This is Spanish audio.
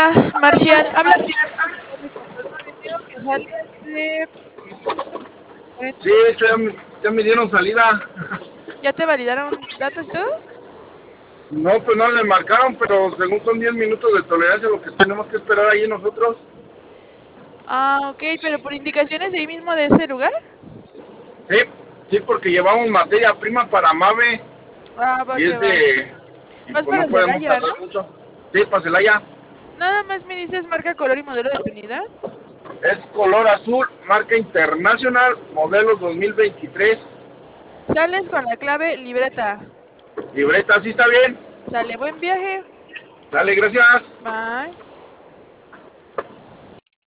Hola, Marcial. Habla de control marinero que sale de... Sí, de hecho ya me dieron salida. ¿Ya te validaron datos y todo? No, pues no le marcaron, pero según son 10 minutos de tolerancia lo que tenemos que esperar ahí nosotros. Ah, ok, pero por indicaciones de ahí mismo de ese lugar. Sí, sí, porque llevamos materia prima para Mave Ah, va y que es va. de... y Vas pues no para podemos Celaya, ¿no? tardar mucho. Sí, pásela ya. Nada más me dices marca, color y modelo de tu unidad. Es color azul, marca internacional, modelo 2023. Sales con la clave libreta. Libreta, ¿sí está bien? Sale, buen viaje. Dale, gracias. Bye.